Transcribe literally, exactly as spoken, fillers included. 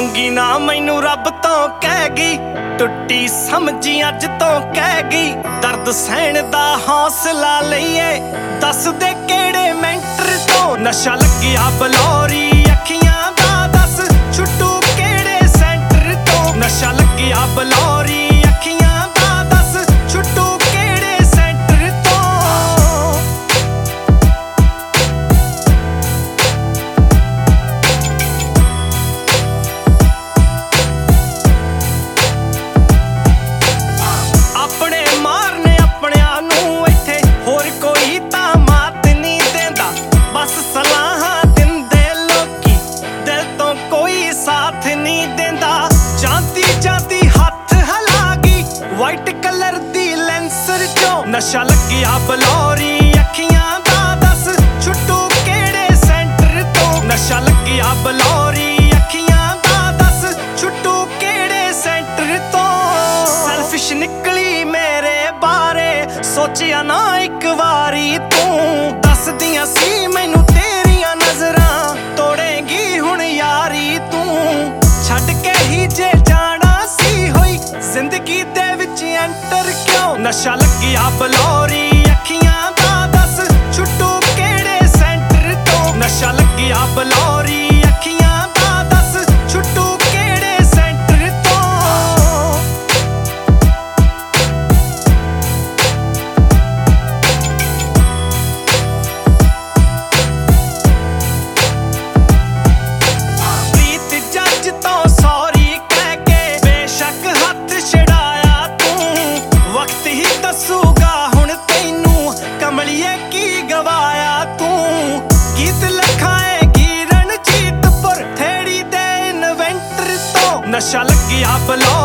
ਮੰਗੀ ਨਾ ਮੈਨੂੰ ਰੱਬ ਤੋਂ ਕਹਿ ਗਈ, ਟੁੱਟੀ ਸਮਝੀ ਅੱਜ ਤੋਂ ਕਹਿ ਗਈ। ਦਰਦ ਸਹਿਣ ਦਾ ਹੌਸਲਾ ਲਈਏ, ਦੱਸ ਦੇ ਕਿਹੜੇ ਮੈਂਟਰ ਤੋਂ। ਨਸ਼ਾ ਲੱਗਿਆ ਬਲੌਰੀ ਅੱਖੀਆਂ ਦਾ, ਦੱਸ ਛੁੱਟੂ ਕਿਹੜੇ ਸੈਂਟਰ ਤੋਂ। ਨਸ਼ਾ ਲੱਗਿਆ ਬਲੌਰੀ ਅੱਖੀਆਂ ਦਾ, ਦੱਸ ਛੁੱਟੂ ਕਿਹੜੇ ਸੈਂਟਰ ਤੋਂ। ਆਪਣੇ ਮਾਰਨੇ ਆਪਣਿਆਂ ਨੂੰ ਇੱਥੇ, ਹੋਰ ਕੋਈ ਤਾਂ ਮਾਤ ਨਹੀਂ ਦਿੰਦਾ। ਬਸ ਸਲਾਹਾਂ ਦਿੰਦੇ ਲੋਕੀ, ਦਿਲ ਤੋਂ ਕੋਈ ਸਾਥ ਨਹੀਂ ਦਿੰਦਾ। ਜਾਂਦੀ ਜਾਂਦੀ ਹੱਥ ਹਿਲਾ ਗਈ, ਵਾਈਟ ਕਲਰ ਦੀ ਲੈਂਸਰ ਚੋਂ। ਨਸ਼ਾ ਲੱਗਿਆ ਬਲੌਰੀ ਅੱਖੀਆਂ ਦਾ, ਦੱਸ ਛੁੱਟੂ ਕਿਹੜੇ ਸੈਂਟਰ ਤੋਂ। ਨਸ਼ਾ ਲੱਗਿਆ ਬਲੌਰੀ ਅੱਖੀਆਂ ਦਾ, ਦੱਸ ਛੁੱਟੂ ਕਿਹੜੇ ਸੈਂਟਰ ਤੋਂ। ਸੈਲਫਿਸ਼ ਨਿਕਲੀ ਮੇਰੇ ਬਾਰੇ, ਸੋਚਿਆ ਨਾ ਇੱਕ ਵਾਰੀ ਤੂੰ। ਦੱਸਦੀਆਂ ਸੀ ਮੈਨੂੰ ਤੇਰੀਆਂ ਨਜ਼ਰਾਂ, ਤੋੜੇਂਗੀ ਹੁਣ ਯਾਰੀ ਤੂੰ। ਛੱਡ ਕੇ ਹੀ ਜੇ ਜਾਣਾ ਸੀ ਹੋਈ ਜ਼ਿੰਦਗੀ ਦੇ ਵਿੱਚ ਐਂਟਰ ਕਿਉਂ। ਨਸ਼ਾ ਲੱਗਿਆ ਬਲੌਰੀ ਅੱਖੀਆਂ ਦਾ, ਦੱਸ ਛੁੱਟੂ ਕਿਹੜੇ ਸੈਂਟਰ ਤੋਂ। ਨਸ਼ਾ ਲੱਗਿਆ ਬਲੌਰੀ ਅੱਖੀਆਂ ਦਾ, ਦੱਸ ਛੁੱਟੂ ਕਿਹੜੇ ਸੈਂਟਰ ਤੋਂ। ਪ੍ਰੀਤ ਜੱਜ ਤੋਂ ਸੌਰੀ ਕਹਿ ਕੇ ਬੇਸ਼ੱਕ ਹੱਥ ਛਡਾਇਆ ਤੂੰ। ਵਕਤ ਹੀ ਦੱਸੂਗਾ ਹੁਣ ਤੈਨੂੰ, ਕਮਲੀਏ ਕੀ ਗਵਾਇਆ ਤੂੰ। ਗੀਤ ਲਖਾਏਗੀ ਰਣਜੀਤ ਪੁਰ ਥੇੜੀ ਦੇ ਇਨਵੈਂਟਰ ਤੋਂ। ਨਸ਼ਾ ਲੱਗਿਆ ਬਲੌਰੀ